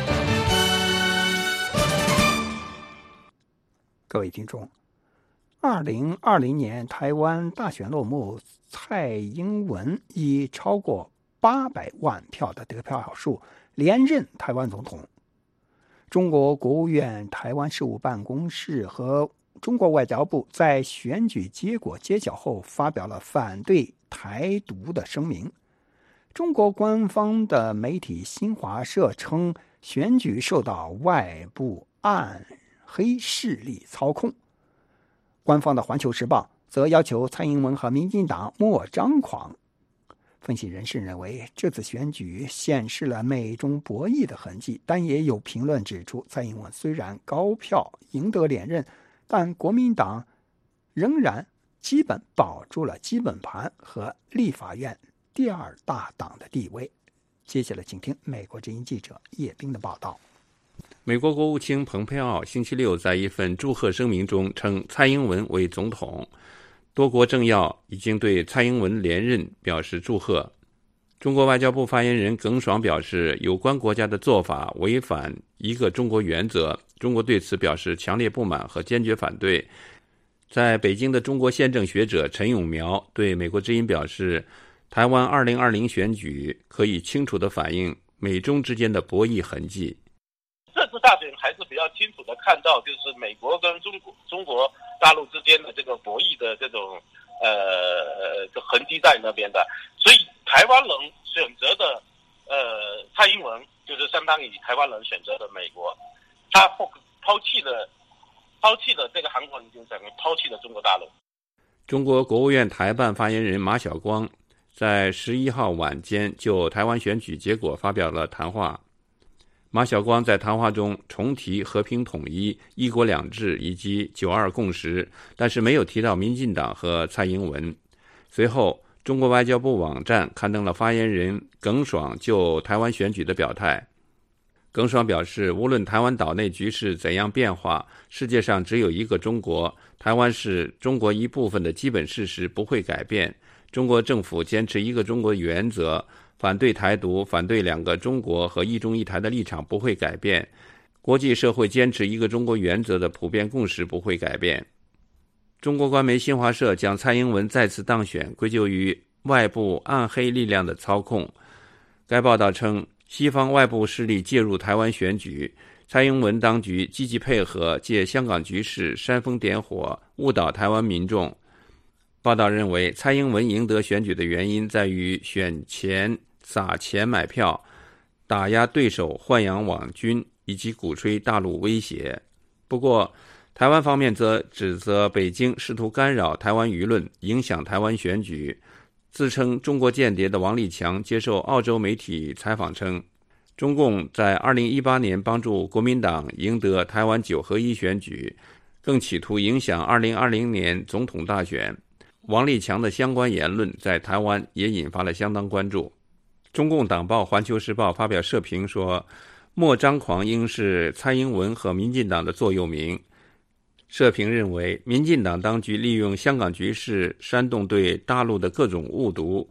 各位听众，二零二零年台湾大选落幕，蔡英文以超过八百万票的得票数连任台湾总统。中国国务院台湾事务办公室和中国外交部在选举结果揭晓后发表了反对台独的声明。中国官方的媒体新华社称，选举受到外部暗黑势力操控。官方的《环球时报》则要求蔡英文和民进党莫张狂。分析人士认为，这次选举显示了美中博弈的痕迹，但也有评论指出，蔡英文虽然高票赢得连任，但国民党仍然基本保住了基本盘和立法院第二大党的地位。接下来请听美国之音记者叶冰的报道。 美国国务卿蓬佩奥星期六在一份祝贺声明中称蔡英文为总统，多国政要已经对蔡英文连任表示祝贺。中国外交部发言人耿爽表示，有关国家的做法违反一个中国原则，中国对此表示强烈不满和坚决反对。在北京的中国宪政学者陈永苗对美国之音表示，台湾二零二零选举可以清楚地反映美中之间的博弈痕迹。 这次大选还是比较清楚的看到，就是美国跟中国中国大陆之间的这个博弈的这种呃痕迹在那边的，所以台湾人选择的呃蔡英文，就是相当于台湾人选择的美国，他抛弃了抛弃了这个韩国人精神，抛弃了中国大陆。 中国国务院台办发言人马晓光在十一号晚间就台湾选举结果发表了谈话。马晓光在谈话中重提和平统一、一国两制以及九二共识，但是没有提到民进党和蔡英文。随后，中国外交部网站刊登了发言人耿爽就台湾选举的表态。耿爽表示，无论台湾岛内局势怎样变化，世界上只有一个中国，台湾是中国一部分的基本事实不会改变。中国政府坚持一个中国原则，反对台独、反对两个中国和一中一台的立场不会改变，国际社会坚持一个中国原则的普遍共识不会改变。中国官媒新华社将蔡英文再次当选归咎于外部暗黑力量的操控。该报道称，西方外部势力介入台湾选举，蔡英文当局积极配合，借香港局势煽风点火，误导台湾民众。报道认为，蔡英文赢得选举的原因在于选前撒钱买票，打压对手豢养网军，以及鼓吹大陆威胁。不过，台湾方面则指责北京试图干扰台湾舆论，影响台湾选举。自称中国间谍的王立强接受澳洲媒体采访称，中共在二零一八年帮助国民党赢得台湾九合一选举，更企图影响二零二零年总统大选。王立强的相关言论在台湾也引发了相当关注。中共党报《环球时报》发表社评说，莫张狂应是蔡英文和民进党的座右铭。社评认为，民进党当局利用香港局势煽动对大陆的各种误读，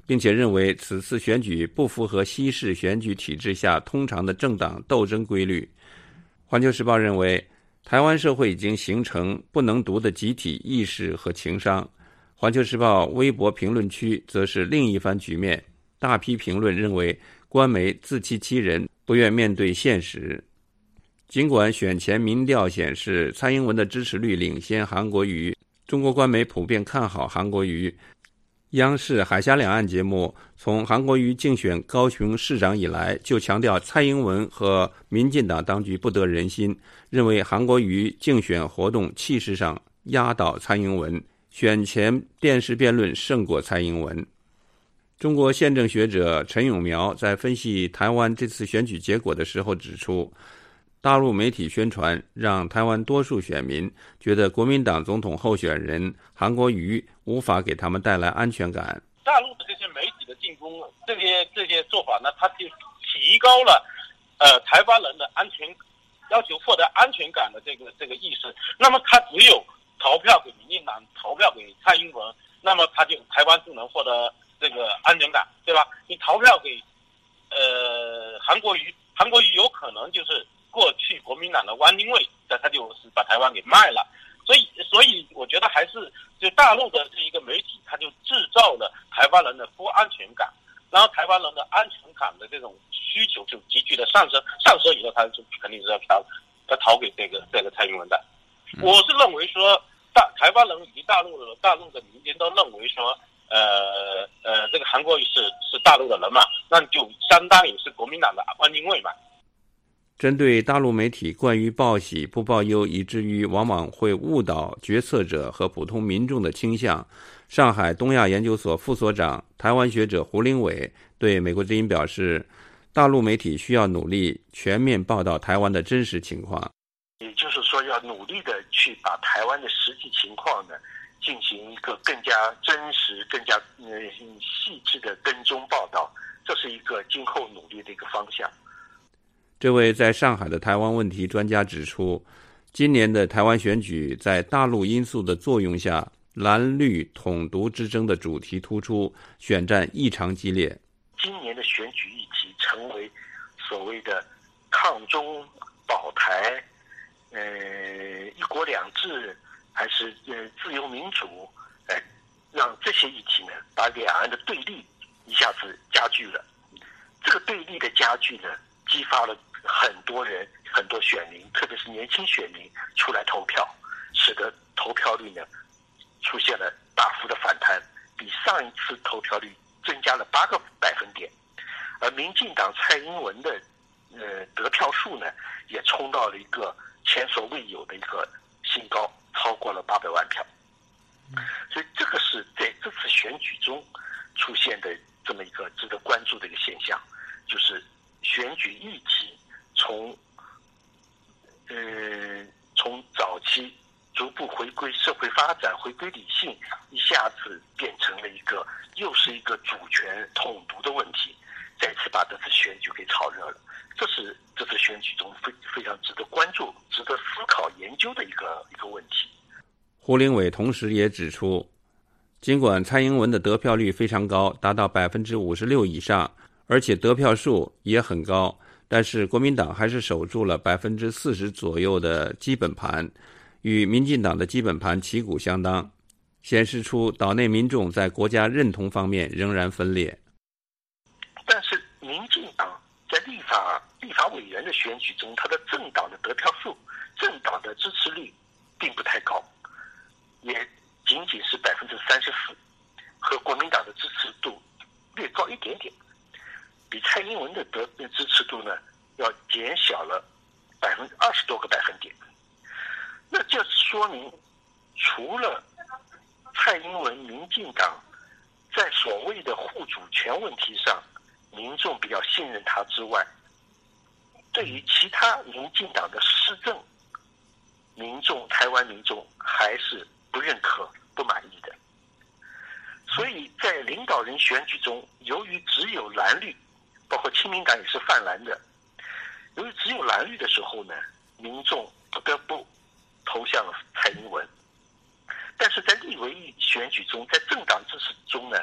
并且认为此次选举不符合西式选举体制下通常的政党斗争规律。环球时报认为，台湾社会已经形成不能读的集体意识和情商。环球时报微博评论区则是另一番局面，大批评论认为官媒自欺欺人，不愿面对现实。尽管选前民调显示蔡英文的支持率领先韩国瑜，中国官媒普遍看好韩国瑜。央视海峡两岸节目从韩国瑜竞选高雄市长以来，就强调蔡英文和民进党当局不得人心，认为韩国瑜竞选活动气势上压倒蔡英文，选前电视辩论胜过蔡英文。中国宪政学者陈永苗在分析台湾这次选举结果的时候指出，大陆媒体宣传让台湾多数选民觉得国民党总统候选人韩国瑜无法给他们带来安全感。 大陆的这些媒体的进攻，这些这些做法呢，它就提高了呃台湾人的安全要求获得安全感的这个这个意识。那么他只有投票给民进党，投票给蔡英文，那么他就台湾就能获得这个安全感，对吧？你投票给呃韩国瑜，韩国瑜有可能就是过去国民党的汪精卫，那他就是把台湾给卖了。所以，所以我觉得还是就大陆的这一个媒体，它就制造了台湾人的不安全感，然后台湾人的安全感的这种需求就急剧的上升，上升以后，他就肯定是要投要投给这个这个蔡英文的。我是认为说，大台湾人以及大陆的大陆的民间都认为说，呃呃，这个韩国瑜是是大陆的人嘛，那就相当于是国民党的汪精卫嘛。 针对大陆媒体惯于报喜不报忧，以至于往往会误导决策者和普通民众的倾向，上海东亚研究所副所长、台湾学者胡林伟对美国之音表示，大陆媒体需要努力全面报道台湾的真实情况。 也就是说，要努力的去把台湾的实际情况呢，进行一个更加真实、更加呃细致的跟踪报道，这是一个今后努力的一个方向。 这位在上海的台湾问题专家指出，今年的台湾选举在大陆因素的作用下，蓝绿统独之争的主题突出，选战异常激烈。 今年的选举议题成为所谓的抗中保台，呃，一国两制，还是呃自由民主，呃，让这些议题呢，把两岸的对立一下子加剧了。这个对立的加剧呢，激发了很多人、很多选民，特别是年轻选民出来投票，使得投票率呢出现了大幅的反弹，比上一次投票率增加了八个百分点。而民进党蔡英文的呃得票数呢，也冲到了一个前所未有的一个新高，超过了八百万票。所以这个是在这次选举中出现的这么一个值得关注的一个现象，就是选举议题从呃从早期逐步回归社会发展、回归理性，一下子变成了一个又是一个主权统独的问题，再次把这次选举给炒热了。这是这次选举中非非常值得关注、值得思考研究的一个一个问题。 胡林伟同时也指出，尽管蔡英文的得票率非常高，达到百分之五十六以上，而且得票数也很高，但是国民党还是守住了百分之四十左右的基本盘，与民进党的基本盘旗鼓相当，显示出岛内民众在国家认同方面仍然分裂。 但是民进党在立法立法委员的选举中，他的政党的得票数、政党的支持率并不太高，也仅仅是百分之三十四，和国民党的支持度略高一点点，比蔡英文的得支持度呢要减小了百分之二十多个百分点。那这说明，除了蔡英文民进党在所谓的护主权问题上，民众比较信任他之外，对于其他民进党的施政，民众台湾民众还是不认可、不满意的。所以在领导人选举中，由于只有蓝绿，包括亲民党也是泛蓝的，由于只有蓝绿的时候呢，民众不得不投向蔡英文。但是在立委选举中，在政党支持中呢，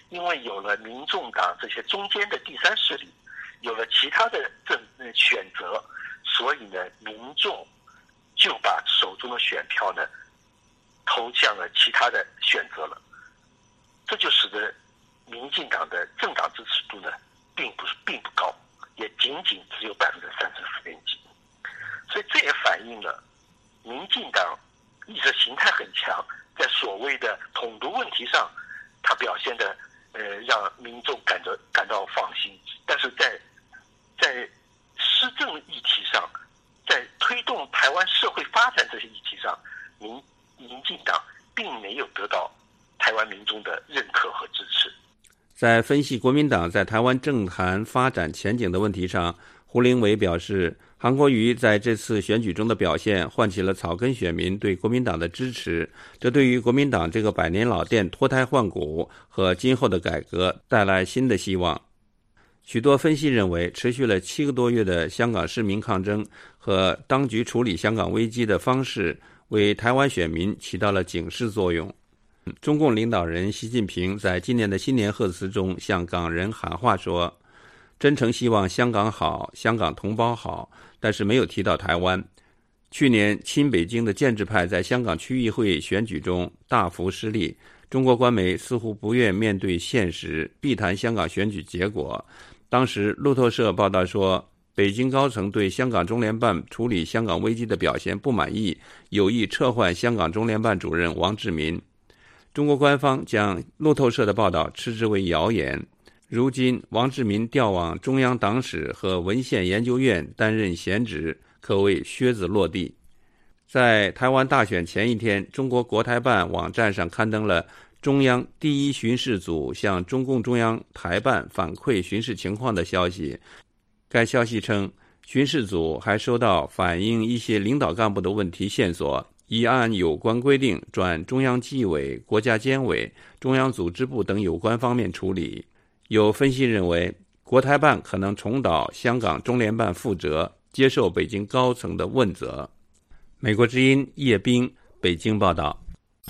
因为有了民众党这些中间的第三势力，有了其他的政选择，所以呢，民众就把手中的选票呢投向了其他的选择了，这就使得民进党的政党支持度呢并不是并不高，也仅仅只有百分之三十四点几。所以这也反映了民进党意识形态很强，在所谓的统独问题上，他表现的呃让民众感到感到放心，但是在在施政议题上，在推动台湾社会发展这些议题上，民民进党并没有得到台湾民众的认可和支持。 在分析国民党在台湾政坛发展前景的问题上，胡林伟表示，韩国瑜在这次选举中的表现唤起了草根选民对国民党的支持，这对于国民党这个百年老店脱胎换骨和今后的改革带来新的希望。许多分析认为，持续了七个多月的香港市民抗争和当局处理香港危机的方式为台湾选民起到了警示作用。中共领导人习近平在今年的新年贺词中向港人喊话说，真诚希望香港好，香港同胞好，但是没有提到台湾。去年亲北京的建制派在香港区议会选举中大幅失利，中国官媒似乎不愿面对现实，避谈香港选举结果。当时路透社报道说，北京高层对香港中联办处理香港危机的表现不满意，有意撤换香港中联办主任王志民。中国官方将路透社的报道斥之为谣言。如今王志民调往中央党史和文献研究院担任闲职，可谓靴子落地。在台湾大选前一天，中国国台办网站上刊登了中央第一巡视组向中共中央台办反馈巡视情况的消息。该消息称，巡视组还收到反映一些领导干部的问题线索，已按有关规定转中央纪委、国家监委、中央组织部等有关方面处理。有分析认为，国台办可能重蹈香港中联办覆辙，接受北京高层的问责。美国之音叶冰，北京报道。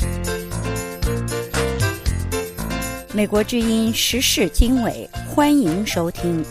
美国之音时事经纬，欢迎收听。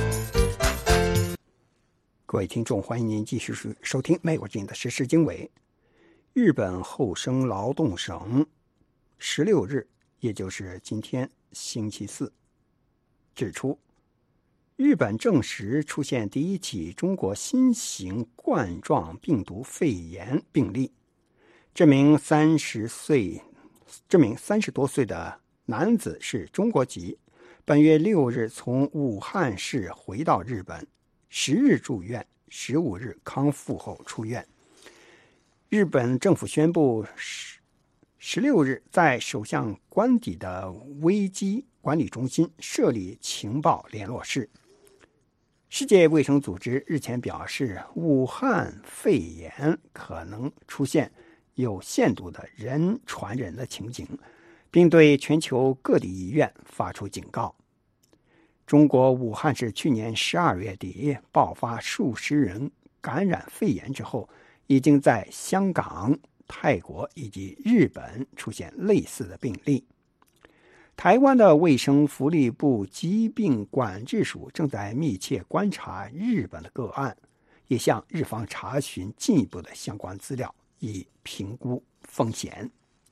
各位听众，欢迎您继续收听美国之音的时事经纬。日本厚生劳动省十六日，也就是今天星期四，指出，日本证实出现第一起中国新型冠状病毒肺炎病例。这名三十岁，这名三十多岁的男子是中国籍，本月六日从武汉市回到日本，十日住院，十五日康复后出院。日本政府宣布，十六日在首相官邸的危机管理中心设立情报联络室。世界卫生组织日前表示，武汉肺炎可能出现有限度的人传人的情景，并对全球各地医院发出警告。中国武汉市去年十二月底爆发数十人感染肺炎之后，已经在香港、泰国以及日本出现类似的病例。台湾的卫生福利部疾病管制署正在密切观察日本的个案，也向日方查询进一步的相关资料，以评估风险。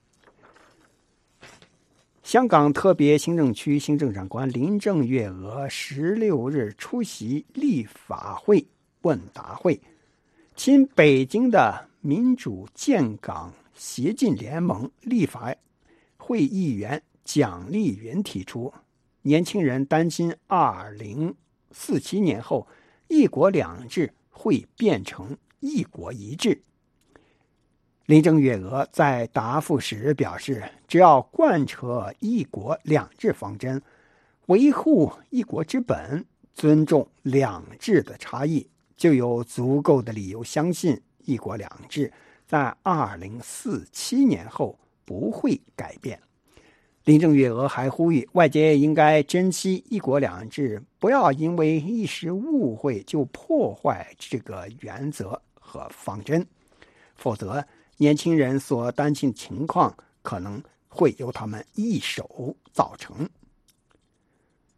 香港特别行政区行政长官林郑月娥十六日出席立法会问答会，亲北京的民主建港协进联盟立法会议员蒋丽云提出，年轻人担心二零四七年后一国两制会变成一国一制。林郑月娥在答复时表示，只要贯彻一国两制方针，维护一国之本，尊重两制的差异，就有足够的理由相信一国两制在二零四七年后不会改变。林郑月娥还呼吁外界应该珍惜一国两制，不要因为一时误会就破坏这个原则和方针，否则年轻人所担心的情况可能会由他们一手造成。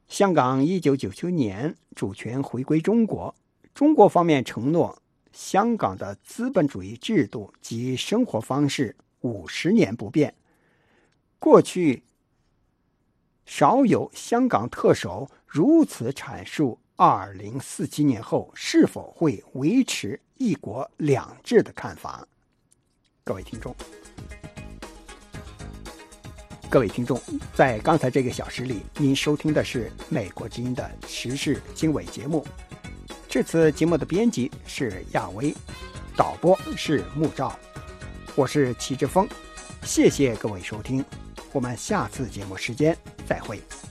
香港一九九九年主权回归中国，中国方面承诺香港的资本主义制度及生活方式五十年不变。过去少有香港特首如此阐述二零四七年后是否会维持一国两制的看法。各位听众，各位听众，在刚才这个小时里，您收听的是美国之音的时事经纬节目。这次节目的编辑是亚威，导播是木照，我是齐志峰，谢谢各位收听，我们下次节目时间再会。